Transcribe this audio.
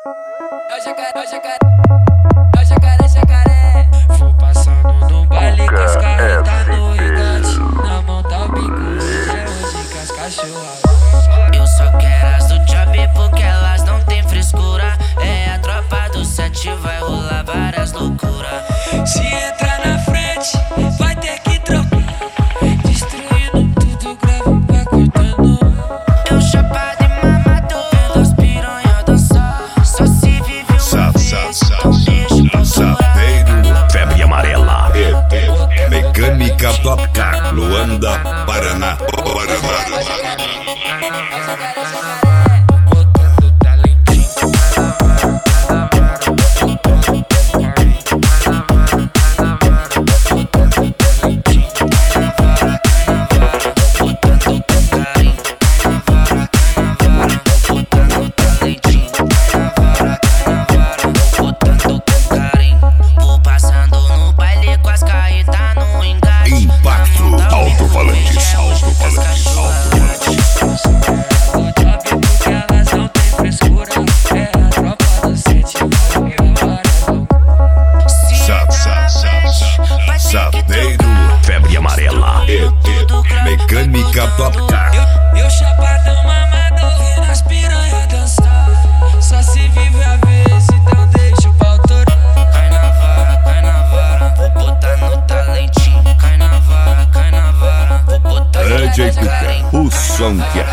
É o jacaré, é o jacaré, é o jacaré, jacaré. Vou passando no baile com as carretas no engate. Na mão tá o bico, é hoje com as cachorras. Eu só quero as do job porque elas não tem frescura. É a tropa do 7, vai rolar várias loucuras. Se entrar na frente, vai ter que trocar. Destruindo tudo, grave, vai cortando. Eu chapado e mamado, vendo as piranha dançar. Só se vive uma vez, então deixa pra Sapeiro, febre amarela. Mecânica Top Car, Luanda, Paraná. Botando talentinho. Vou passando no baile com as carretas no engate. Impacto, alto-falantes, alto-falantes. Sapeiro, febre amarela. Mecânica Top Car. Eu chapadão mamadão, vendo as piranha dançar. Só se vive a vez, então deixa o pau torar. Cai na vara, vou botar no talentinho. Cai na vara, vou botar no DJ talentinho. Cuca, o som que